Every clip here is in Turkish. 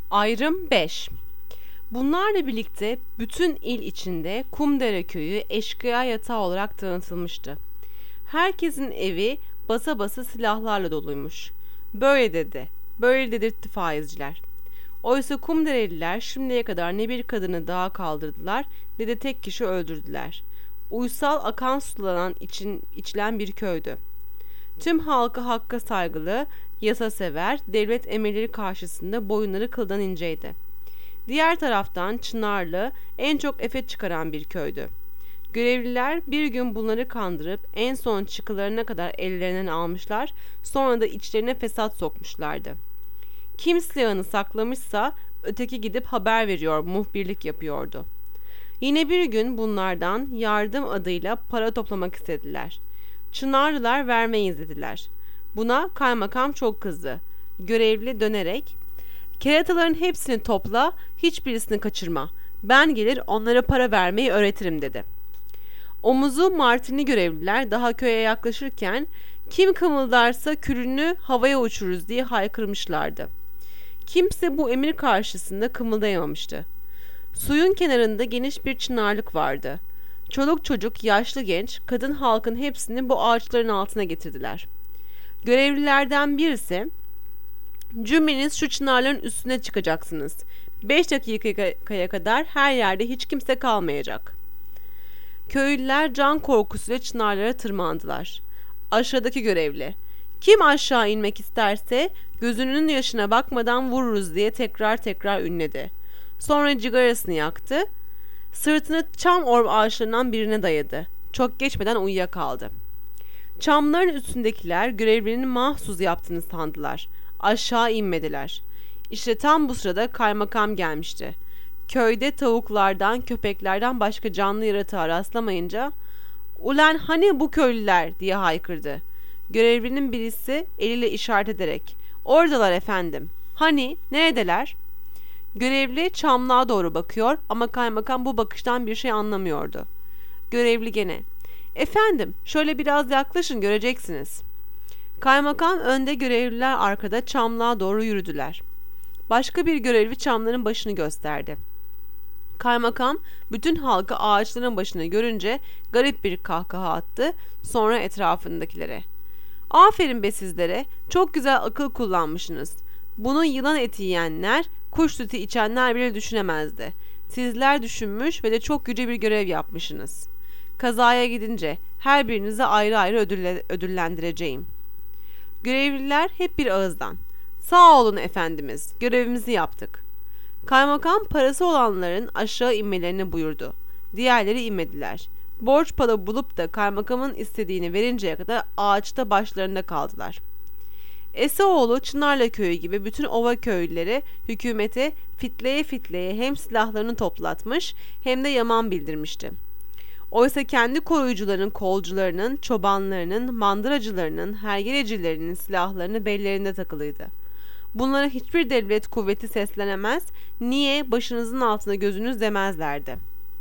Ayrım 5. Bunlarla birlikte bütün il içinde Kumdere köyü eşkıya yatağı olarak tanıtılmıştı. Herkesin evi basa basa silahlarla doluymuş. Böyle dedi, böyle dedirtti faizciler. Oysa Kumdereliler şimdiye kadar ne bir kadını daha kaldırdılar ne de tek kişi öldürdüler. Uysal akan sulanan içilen bir köydü. Tüm halkı hakka saygılı, yasa sever, devlet emirleri karşısında boyunları kıldan inceydi. Diğer taraftan Çınarlı en çok efet çıkaran bir köydü. Görevliler bir gün bunları kandırıp en son çıkılarına kadar ellerinden almışlar, sonra da içlerine fesat sokmuşlardı. Kim silahını saklamışsa öteki gidip haber veriyor, muhbirlik yapıyordu. Yine bir gün bunlardan yardım adıyla para toplamak istediler. Çınarlılar vermeyiz dediler. Buna kaymakam çok kızdı. Görevli dönerek, "Kerataların hepsini topla, hiçbirisini kaçırma. Ben gelir onlara para vermeyi öğretirim" dedi. Omuzu martinli görevliler daha köye yaklaşırken kim kımıldarsa külünü havaya uçururuz diye haykırmışlardı. Kimse bu emir karşısında kımıldayamamıştı. Suyun kenarında geniş bir çınarlık vardı. Çoluk çocuk, yaşlı genç, kadın halkın hepsini bu ağaçların altına getirdiler. Görevlilerden birisi, "Cümleniz şu çınarların üstüne çıkacaksınız. 5 dakikaya kadar her yerde hiç kimse kalmayacak." Köylüler can korkusuyla çınarlara tırmandılar. Aşağıdaki görevli, "Kim aşağı inmek isterse gözünün yaşına bakmadan vururuz" diye tekrar tekrar ünledi. Sonra cigarasını yaktı. Sırtını çam orm ağaçlarından birine dayadı. Çok geçmeden uyuyakaldı. Çamların üstündekiler görevlinin mahsus yaptığını sandılar. Aşağı inmediler. İşte tam bu sırada kaymakam gelmişti. Köyde tavuklardan, köpeklerden başka canlı yaratığa rastlamayınca "Ulan hani bu köylüler?" diye haykırdı. Görevlinin birisi eliyle işaret ederek "Oradalar efendim." "Hani? Neredeler?" Görevli çamlığa doğru bakıyor ama kaymakam bu bakıştan bir şey anlamıyordu. Görevli gene, "Efendim, şöyle biraz yaklaşın, göreceksiniz." Kaymakam önde, görevliler arkada çamlığa doğru yürüdüler. Başka bir görevli çamların başını gösterdi. Kaymakam bütün halkı ağaçların başını görünce garip bir kahkaha attı, sonra etrafındakilere, "Aferin be sizlere, çok güzel akıl kullanmışsınız. Bunu yılan eti yiyenler, kuş sütü içenler bile düşünemezdi. Sizler düşünmüş ve de çok yüce bir görev yapmışsınız. Kazaya gidince her birinizi ayrı ayrı ödüllendireceğim." Görevliler hep bir ağızdan, "Sağ olun efendimiz, görevimizi yaptık." Kaymakam parası olanların aşağı inmelerini buyurdu. Diğerleri inmediler. Borç para bulup da kaymakamın istediğini verinceye kadar ağaçta başlarında kaldılar. Eseoğlu Çınarlı köyü gibi bütün ova köylüleri hükümete fitleye fitleye hem silahlarını toplatmış hem de yaman bildirmişti. Oysa kendi koruyucuların, kolcularının, çobanlarının, mandıracılarının, hergelecilerinin silahlarını bellerinde takılıydı. Bunlara hiçbir devlet kuvveti seslenemez, niye başınızın altına gözünüz demezlerdi.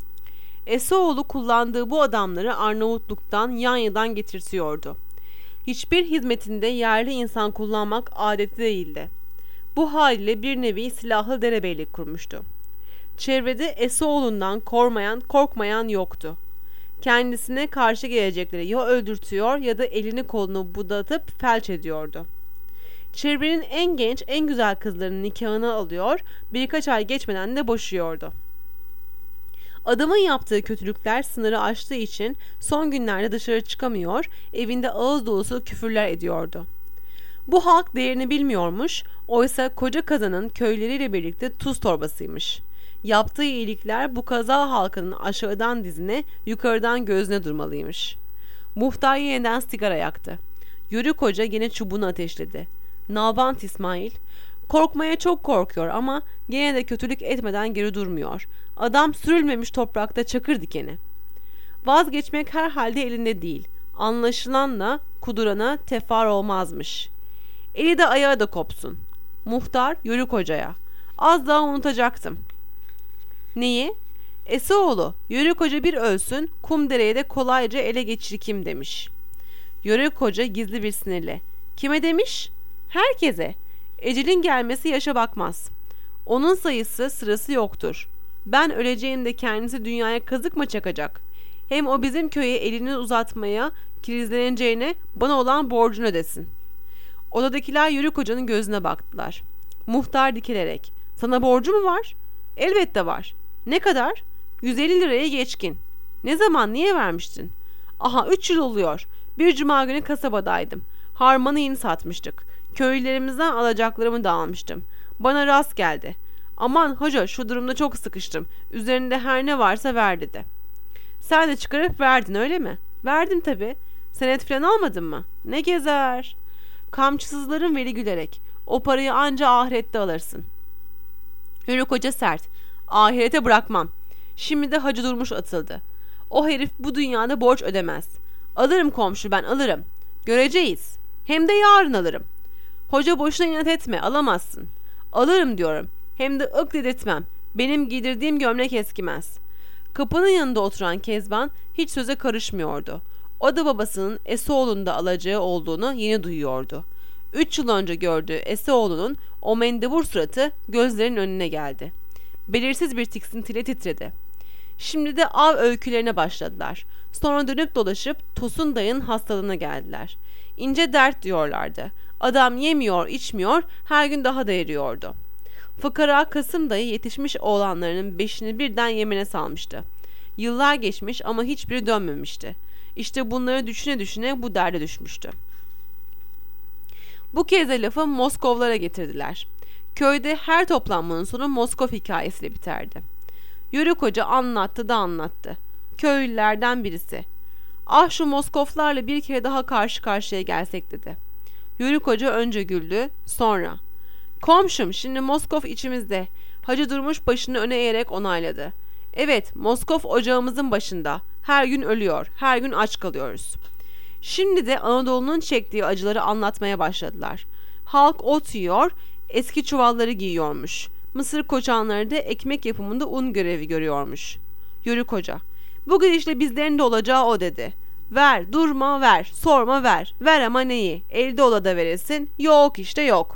Eseoğlu kullandığı bu adamları Arnavutluk'tan, Yanya'dan getirtiyordu. Hiçbir hizmetinde yerli insan kullanmak adeti değildi. Bu haliyle bir nevi silahlı derebeylik kurmuştu. Çevrede Eseoğlu'ndan korkmayan yoktu. Kendisine karşı gelecekleri ya öldürtüyor ya da elini kolunu budatıp felç ediyordu. Çevrenin en genç, en güzel kızlarının nikahını alıyor, birkaç ay geçmeden de boşuyordu. Adamın yaptığı kötülükler sınırı aştığı için son günlerde dışarı çıkamıyor, evinde ağız dolusu küfürler ediyordu. Bu halk değerini bilmiyormuş, oysa koca kazanın köyleriyle birlikte tuz torbasıymış. Yaptığı iyilikler bu kaza halkının aşağıdan dizine, yukarıdan gözüne durmalıymış. Muhtar yeniden sigara yaktı. Yörük Hoca yine çubuğunu ateşledi. Nalbant İsmail, "Korkmaya çok korkuyor ama gene de kötülük etmeden geri durmuyor. Adam sürülmemiş toprakta çakır dikeni." Vazgeçmek herhalde elinde değil. Anlaşılanla kudurana tefar olmazmış. Eli de ayağı da kopsun. Muhtar Yörük Hoca'ya, "Az daha unutacaktım." "Neyi?" "Eseoğlu, Yörük Hoca bir ölsün, Kumdere'yi de kolayca ele geçireyim" demiş. Yörük Hoca gizli bir sinirle, "Kime demiş?" "Herkese. Ecelin gelmesi yaşa bakmaz. Onun sayısı sırası yoktur. Ben öleceğimde kendisi dünyaya kazık mı çakacak? Hem o bizim köye elini uzatmaya kilizleneceğine bana olan borcunu ödesin. Odadakiler Yörük Hoca'nın gözüne baktılar. Muhtar dikilerek, sana borcu mu var? Elbette var. Ne kadar? 150 liraya geçkin. Ne zaman, niye vermiştin? Aha 3 yıl oluyor. Bir cuma günü kasabadaydım. Harmanı yeni satmıştık. Köylülerimizden alacaklarımı da almıştım. Bana rast geldi. Aman hoca, şu durumda çok sıkıştım. Üzerinde her ne varsa ver dedi. Sen de çıkarıp verdin öyle mi? Verdim tabii. Senet falan almadın mı? Ne gezer? Kamçısızların veli gülerek, o parayı anca ahirette alırsın. Yörük Hoca sert, ahirete bırakmam. Şimdi de Hacı Durmuş atıldı. O herif bu dünyada borç ödemez. Alırım komşu, ben alırım. Göreceğiz. Hem de yarın alırım. Hoca boşuna inat etme, alamazsın. Alırım diyorum. Hem de ık dedirtmem. Benim giydirdiğim gömlek eskimez. Kapının yanında oturan Kezban hiç söze karışmıyordu. O da babasının Eseoğlu'nda alacağı olduğunu yeni duyuyordu. 3 yıl önce gördüğü Eseoğlu'nun o mendebur suratı gözlerinin önüne geldi. Belirsiz bir tiksintiyle titredi. Şimdi de av öykülerine başladılar. Sonra dönüp dolaşıp Tosun dayının hastalığına geldiler. İnce dert diyorlardı. Adam yemiyor, içmiyor, her gün daha da eriyordu. Fıkara Kasım dayı yetişmiş oğlanlarının 5'ini birden Yemen'e salmıştı. Yıllar geçmiş ama hiçbiri dönmemişti. İşte bunları düşüne düşüne bu derde düşmüştü. Bu kez de lafı Moskovlara getirdiler. Köyde her toplanmanın sonu Moskov hikayesiyle biterdi. Yörük Hoca anlattı da anlattı. Köylülerden birisi. Ah şu Moskovlarla bir kere daha karşı karşıya gelsek dedi. Yörük Hoca önce güldü, sonra. Komşum, şimdi Moskov içimizde. Hacı Durmuş başını öne eğerek onayladı. Evet, Moskov ocağımızın başında. Her gün ölüyor, her gün aç kalıyoruz. Şimdi de Anadolu'nun çektiği acıları anlatmaya başladılar. Halk ot yiyor, eski çuvalları giyiyormuş. Mısır koçanları da ekmek yapımında un görevi görüyormuş. Yörük Hoca, bu gidişle bizlerin de olacağı o dedi. Ver, durma ver, sorma ver. Ver ama neyi? Elde ola da veresin. Yok işte yok.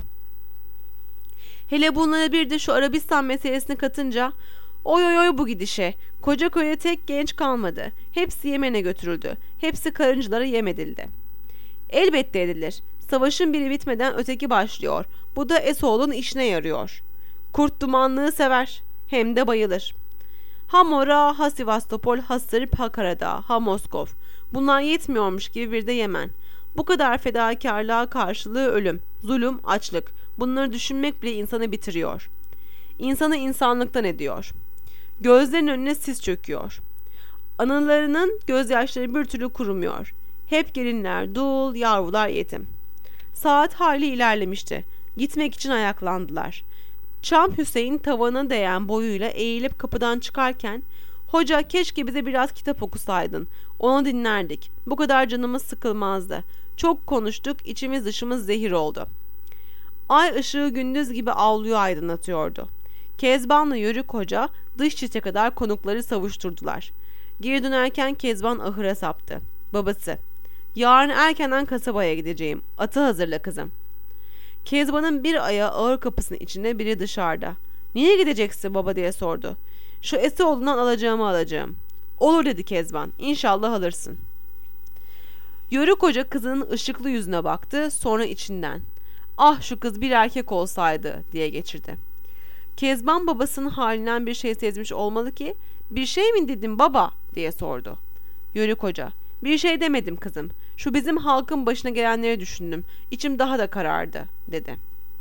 Hele bunlara bir de şu Arabistan meselesini katınca, oy oy oy bu gidişe. Koca köyde tek genç kalmadı. Hepsi Yemen'e götürüldü. Hepsi karıncılara yem edildi. Elbette edilir. Savaşın biri bitmeden öteki başlıyor. Bu da Esoğlu'nun işine yarıyor. Kurt dumanlığı sever. Hem de bayılır. Ha Mora, ha Sivastopol, ha Sırp, ha Karadağ, ha Moskov. Bunlar yetmiyormuş gibi bir de Yemen. Bu kadar fedakarlığa karşılığı ölüm, zulüm, açlık. Bunları düşünmek bile insanı bitiriyor. İnsanı insanlıktan ediyor. Gözlerin önüne sis çöküyor. Anılarının gözyaşları bir türlü kurumuyor. Hep gelinler dul, yavrular yetim. Saat hayli ilerlemişti. Gitmek için ayaklandılar. Çam Hüseyin tavana değen boyuyla eğilip kapıdan çıkarken, hoca keşke bize biraz kitap okusaydın. Onu dinlerdik. Bu kadar canımız sıkılmazdı. Çok konuştuk, içimiz dışımız zehir oldu. Ay ışığı gündüz gibi avluyu aydınlatıyordu. Kezban'la Yörük Hoca dış çite kadar konukları savuşturdular. Geri dönerken Kezban ahıra saptı. Babası, yarın erkenden kasabaya gideceğim. Atı hazırla kızım. Kezban'ın bir ayağı ağır kapısının içinde, biri dışarıda. Niye gideceksin baba diye sordu. Şu Eseoğlu'ndan alacağımı alacağım. Olur dedi Kezban. İnşallah alırsın. Yörük Hoca kızının ışıklı yüzüne baktı, sonra içinden. Ah şu kız bir erkek olsaydı diye geçirdi. Kezban babasının halinden bir şey sezmiş olmalı ki, bir şey mi dedim baba diye sordu. Yörük Hoca, bir şey demedim kızım. Şu bizim halkın başına gelenleri düşündüm. İçim daha da karardı dedi.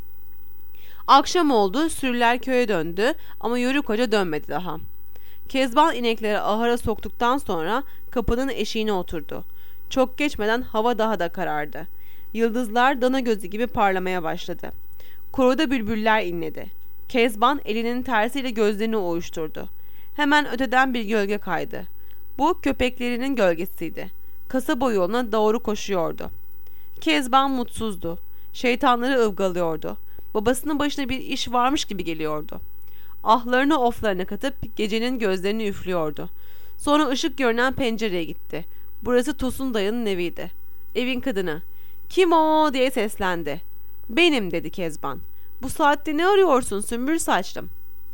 Akşam oldu, sürüler köye döndü ama Yörük Hoca dönmedi daha. Kezban inekleri ahıra soktuktan sonra kapının eşiğine oturdu. Çok geçmeden hava daha da karardı. Yıldızlar dana gözü gibi parlamaya başladı. Koruda bülbüller inledi. Kezban elinin tersiyle gözlerini ovuşturdu. Hemen öteden bir gölge kaydı. Bu köpeklerinin gölgesiydi. Kasaba yoluna doğru koşuyordu. Kezban mutsuzdu. Şeytanları ıvgalıyordu. Babasının başına bir iş varmış gibi geliyordu. Ahlarını oflarına katıp gecenin gözlerini üflüyordu. Sonra ışık görünen pencereye gitti. Burası Tosun dayının eviydi. Evin kadını, "Kim o?" diye seslendi. "Benim," dedi Kezban. Bu saatte ne arıyorsun sümbül saçlım?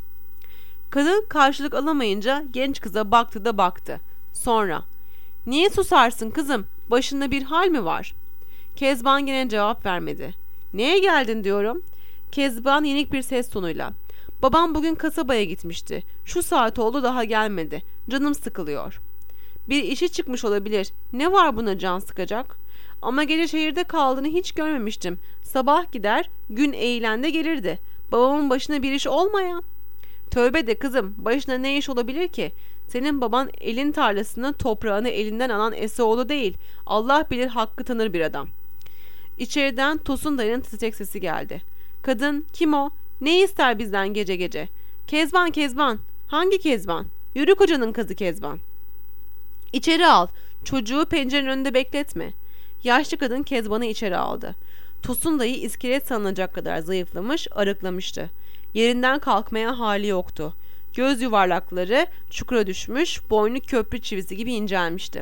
Kadın karşılık alamayınca genç kıza baktı da baktı. Sonra, niye susarsın kızım? Başında bir hal mi var? Kezban gene cevap vermedi. Neye geldin diyorum. Kezban yenik bir ses tonuyla. Babam bugün kasabaya gitmişti. Şu saat oldu daha gelmedi. Canım sıkılıyor. Bir işi çıkmış olabilir. Ne var buna can sıkacak? Ama gece şehirde kaldığını hiç görmemiştim. Sabah gider, gün eğlende gelirdi. Babamın başına bir iş olmaya. Tövbe de kızım, başına ne iş olabilir ki? Senin baban elin tarlasını, toprağını elinden alan Eseoğlu değil. Allah bilir hakkı tanır bir adam. İçeriden Tosun dayının titrek sesi geldi. Kadın, kim o? Ne ister bizden gece gece? Kezban, Kezban. Hangi Kezban? Yürü kocanın kızı Kezban. İçeri al. Çocuğu pencerenin önünde bekletme. Yaşlı kadın Kezban'ı içeri aldı. Tosun dayı iskelet sanılacak kadar zayıflamış, arıklamıştı. Yerinden kalkmaya hali yoktu. Göz yuvarlakları çukura düşmüş, boynu köprü çivisi gibi incelmişti.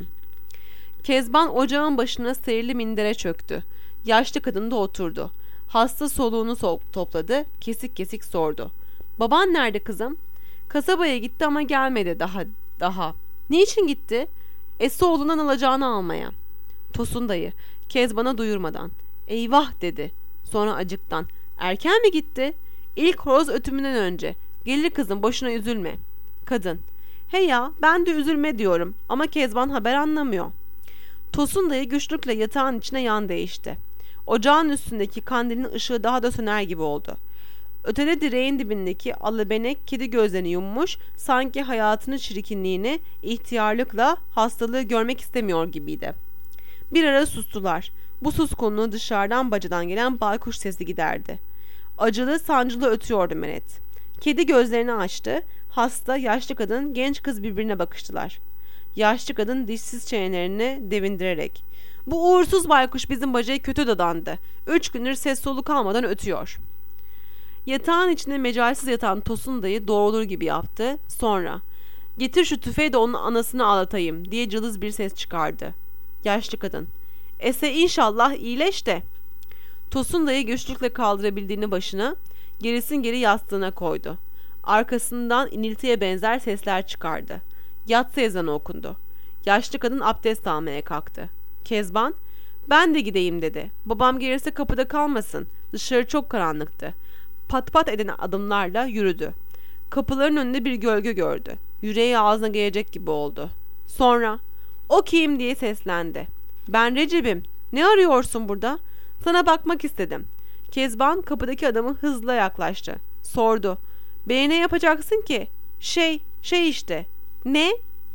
Kezban ocağın başına seyirli mindere çöktü. Yaşlı kadın da oturdu. Hasta soluğunu topladı, kesik kesik sordu. Baban nerede kızım? Kasabaya gitti ama gelmedi daha. Niçin gitti? Esoğlu'ndan alacağını almaya. Tosun dayı, Kezban'a duyurmadan. Eyvah dedi. Sonra acıktan. Erken mi gitti? İlk horoz ötümünden önce. Gelir kızım, boşuna üzülme. Kadın, he ya, ben de üzülme diyorum ama Kezban haber anlamıyor. Tosun dayı güçlükle yatağın içine yan değişti. Ocağın üstündeki kandilin ışığı daha da söner gibi oldu. Ötede direğin dibindeki alabenek kedi gözlerini yummuş, sanki hayatının çirkinliğini, ihtiyarlıkla hastalığı görmek istemiyor gibiydi. Bir ara sustular. Bu suskunluğu dışarıdan bacadan gelen baykuş sesi giderdi. Acılı sancılı ötüyordu Meret. Kedi gözlerini açtı. Hasta, yaşlı kadın, genç kız birbirine bakıştılar. Yaşlı kadın dişsiz çenelerini devindirerek. Bu uğursuz baykuş bizim bacayı kötü dadandı. 3 gündür ses soluk almadan ötüyor. Yatağın içinde mecalsiz yatan Tosun dayı doğrulur gibi yaptı. Sonra, getir şu tüfeği de onun anasını ağlatayım diye cılız bir ses çıkardı. Yaşlı kadın, ese inşallah iyileş de. Tosun dayı güçlükle kaldırabildiğini başına, gerisin geri yastığına koydu. Arkasından iniltiye benzer sesler çıkardı. Yatsı ezanı okundu. Yaşlı kadın abdest almaya kalktı. Kezban, ben de gideyim dedi. Babam gelirse kapıda kalmasın. Dışarı çok karanlıktı. Pat pat eden adımlarla yürüdü. Kapıların önünde bir gölge gördü. Yüreği ağzına gelecek gibi oldu. Sonra, o kim diye seslendi. Ben Recep'im. Ne arıyorsun burada? Sana bakmak istedim. Kezban kapıdaki adamı hızla yaklaştı. Sordu. Beni ne yapacaksın ki? Şey işte. Ne?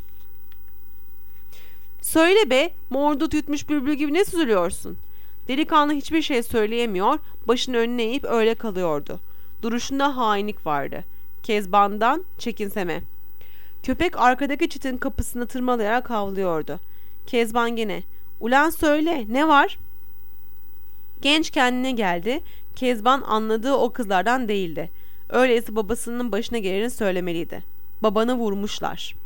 Söyle be, mordut yutmuş bülbül gibi ne süzülüyorsun? Delikanlı hiçbir şey söyleyemiyor, başını önüne eğip öyle kalıyordu. Duruşunda hainlik vardı. Kezban'dan çekinseme. Köpek arkadaki çitin kapısını tırmalayarak havlıyordu. Kezban gene, ulan söyle, ne var? Genç kendine geldi. Kezban anladığı o kızlardan değildi. Öyleyse babasının başına geleni söylemeliydi. Babanı vurmuşlar.